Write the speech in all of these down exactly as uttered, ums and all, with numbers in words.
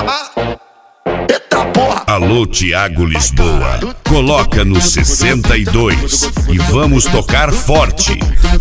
Eita porra! Alô, Thiago Lisboa, coloca no sessenta e dois e vamos tocar forte.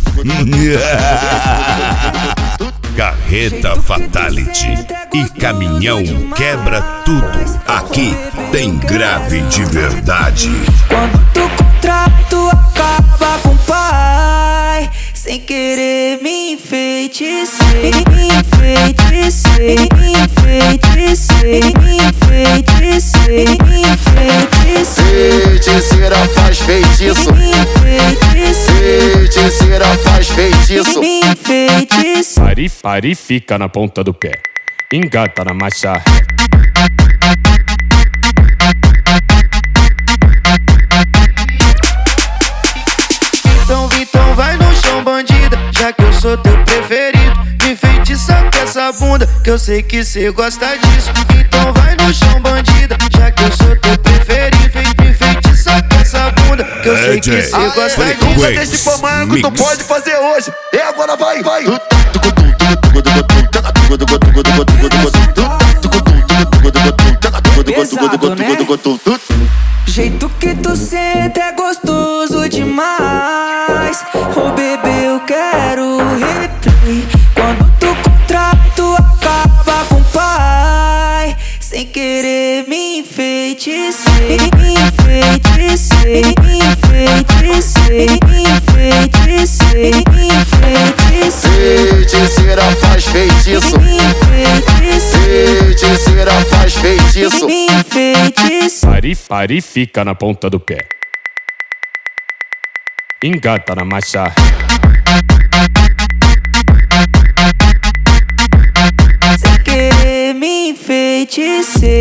Carreta Fatality e caminhão quebra tudo. Aqui tem grave de verdade. Quando o contrato acaba com o pai, sem querer me enfeitecei, me enfeitecei, me enfeitecei, me enfeitecei, me enfeitecei. Feiticeira faz feitiço, Me enfeitecei, feiticeira faz feitiço. me enfeitecei. Pare, pare, fica na ponta do pé. Engata na marcha. Então, então vai no chão, bandida, já que eu sou teu preferido. Me enfeitiça com essa bunda, que eu sei que cê gosta disso. Então vai no chão, bandida, já que eu sou teu preferido. Me enfeitiça com essa bunda, que eu sei que cê gosta disso. Nunca deixe pra amanhã que tu pode fazer hoje. E agora vai, vai. Pesado, né? Jeito que tu senta é gostoso demais. Ô bebê, eu quero replay. Quando tu contrato acaba com o pai, sem querer me enfeitecei, me enfeitecei, me enfeitecei, me enfeitecei, me enfeitecei. Feiticeira faz feitiço, Me enfeitecei, feiticeira faz feitiço. me enfeitecei. Pare, pare, fica na ponta do pé. Engata na marcha. Sem querer me enfeitecei.